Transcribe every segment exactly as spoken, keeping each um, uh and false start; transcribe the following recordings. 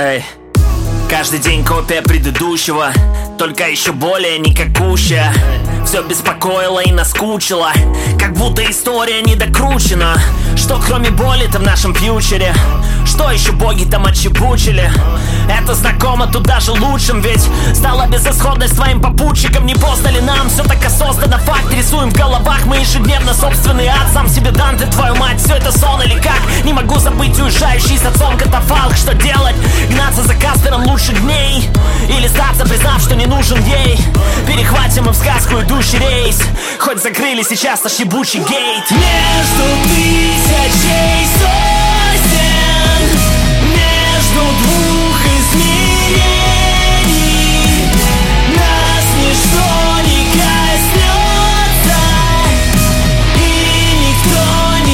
Эй. Каждый день копия предыдущего, только еще более никакущая. Все беспокоило и наскучило, как будто история не докручена. Что кроме боли-то в нашем фьючере? Что еще боги там отчебучили? Это знакомо тут даже лучшим, ведь стала безысходность твоим попутчиком. Не поздно ли нам? Все так осознанно, факт рисуем в головах. Мы ежедневно собственный ад, сам себе Данте, твою мать. Все это сон или как? Не могу забыть уезжающий с отцом катафалк. Что делать? Гнаться за Каспером лучших дней? Или сдаться, признав, что не нужен ей? Перехватим мы в сказку идущий рейс, хоть закрыли сейчас наш ебучий гейт. Между тысячей сотен, между двух измерений, нас ничто не коснется, и никто не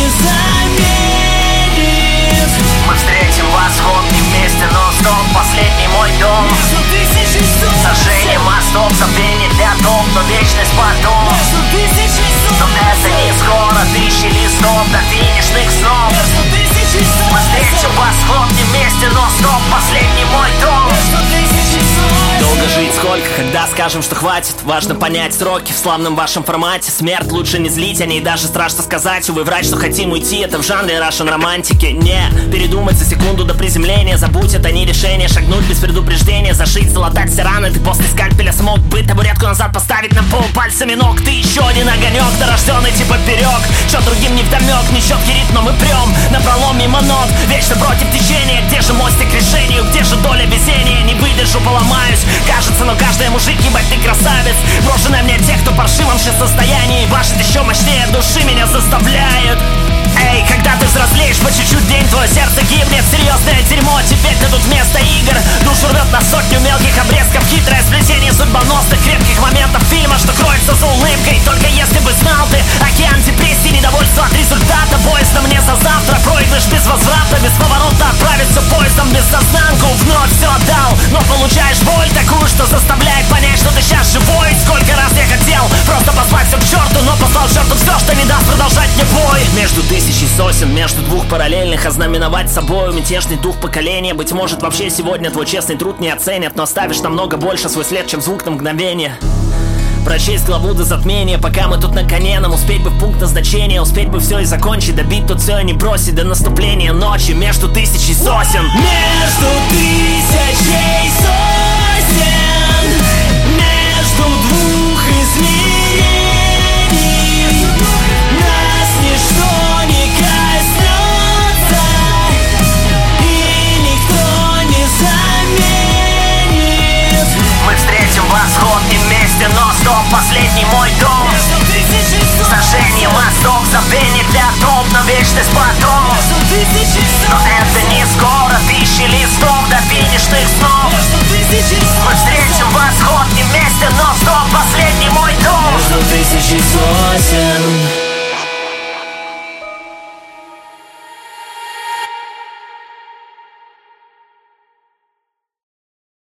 заметит. Мы встретим восход не вместе, но стоп, последний мой дом. Между тысячей сотен, сожжение мостов, забвение для дом, но вечность потом. между тысячей Но сотен, это не скоро, тысячи листов до финишных снов. между тысячей Мы встретим сотен, восход не вместе, но стоп, последний мой дом. между тысячей сотен. Долго жить сколько, когда скажем, что хватит. Важно понять сроки в славном вашем формате. Смерть лучше не злить, о ней даже страшно сказать. Увы, врать, что хотим уйти, это в жанре Russian романтики. Не, передумать за секунду до приземления. Забудь, это не решение, шагнуть без предупреждения. Зашить, залатать все раны, ты после скальпеля смог бы табуретку назад поставить на пол пальцами ног. Ты еще один огонек, дорожденный типа поперек. Что другим не вдомек, нечеткий ритм, но мы прем напролом мимо нот, вечно против течения. Где же мостик к решению, где же доля везения? Не выдержу, поломаюсь, кажется, но каждый мужик, ебать, ты красавец. Брошенная мне тех, кто в паршивом сейчас состоянии. Башит еще мощнее, души меня заставляют. Эй, когда ты взрослеешь, по чуть-чуть день твое сердце гибнет. Серьезное дерьмо, теперь ты тут вместо игр. Душу рвет на сотню мелких обрезков. Хитрое сплетение судьбоносных крепких моментов фильма, что кроется за улыбкой. Только если бы знал ты океан депрессии, недовольства от результата. Боязно мне за завтра, проигрыш без возврата. Без поворота отправиться поездом без сознанку. Вновь все отдал, но получаешь боль такую, что заставляет понять, что ты сейчас живой. Сколько раз я хотел просто послать все к черту, но послал к черту все, что не даст продолжать мне бой. Между тысячи сосен, между двух параллельных, ознаменовать собою мятежный дух поколения. Быть может, вообще сегодня твой честный труд не оценят, но оставишь намного больше свой след, чем звук на мгновение. Прочесть главу до затмения, пока мы тут на коне. Нам успеть бы в пункт назначения, успеть бы все и закончить, добить тут все и не бросить до наступления ночи. Между тысячей сосен, Между тысячей сотен, между двух измерений, нас ничто не коснется, и никто не заменит. мы встретим восход не вместе, но стоп, последний мой дом. Между тысячей Сожжение сотен, мостов, забвение для дом, но вечность потом. между тысячей Но сотен, это не скоро, тысячи листов до финишных снов. между тысячей Мы встретим сотен, восход не вместе, но стоп, последний мой дом. между тысячей сотен.